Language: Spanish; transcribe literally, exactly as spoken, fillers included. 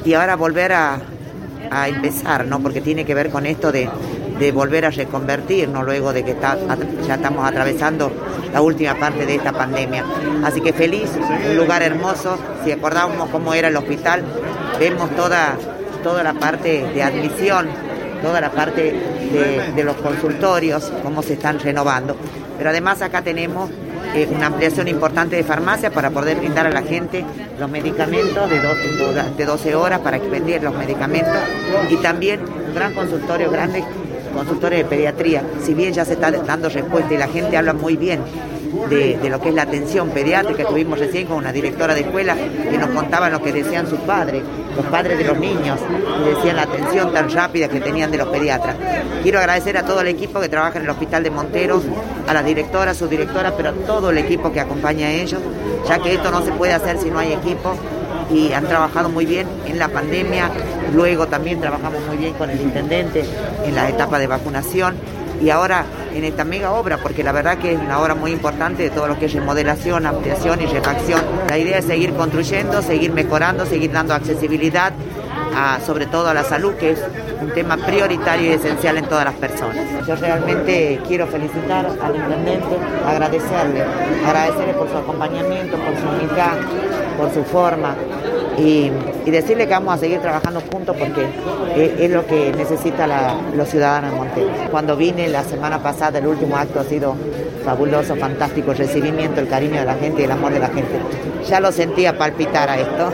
y ahora volver a, a empezar, ¿no? Porque tiene que ver con esto de, de volver a reconvertirnos luego de que está, ya estamos atravesando la última parte de esta pandemia. Así que feliz, un lugar hermoso. Si acordábamos cómo era el hospital, vemos toda, toda la parte de admisión, toda la parte de, de los consultorios, cómo se están renovando. Pero además acá tenemos eh, una ampliación importante de farmacia para poder brindar a la gente los medicamentos de, do, de doce horas para expedir los medicamentos, y también un gran consultorio, grandes consultores de pediatría. Si bien ya se está dando respuesta y la gente habla muy bien de, de lo que es la atención pediátrica, estuvimos recién con una directora de escuela que nos contaba lo que decían sus padres, los padres de los niños, y decían la atención tan rápida que tenían de los pediatras. Quiero agradecer a todo el equipo que trabaja en el Hospital de Monteros, a las directoras, subdirectoras, pero a todo el equipo que acompaña a ellos, ya que esto no se puede hacer si no hay equipo, y han trabajado muy bien en la pandemia. Luego también trabajamos muy bien con el intendente en la etapa de vacunación, y ahora en esta mega obra, porque la verdad que es una obra muy importante de todo lo que es remodelación, ampliación y refacción. La idea es seguir construyendo, seguir mejorando, seguir dando accesibilidad, a, sobre todo a la salud, que es un tema prioritario y esencial en todas las personas. Yo realmente quiero felicitar al intendente, agradecerle, agradecerle por su acompañamiento, por su humildad, por su forma, y, y decirle que vamos a seguir trabajando juntos, porque es, es lo que necesitan los ciudadanos de Monteros. Cuando vine la semana pasada, el último acto ha sido fabuloso, fantástico, el recibimiento, el cariño de la gente y el amor de la gente. Ya lo sentía palpitar a esto.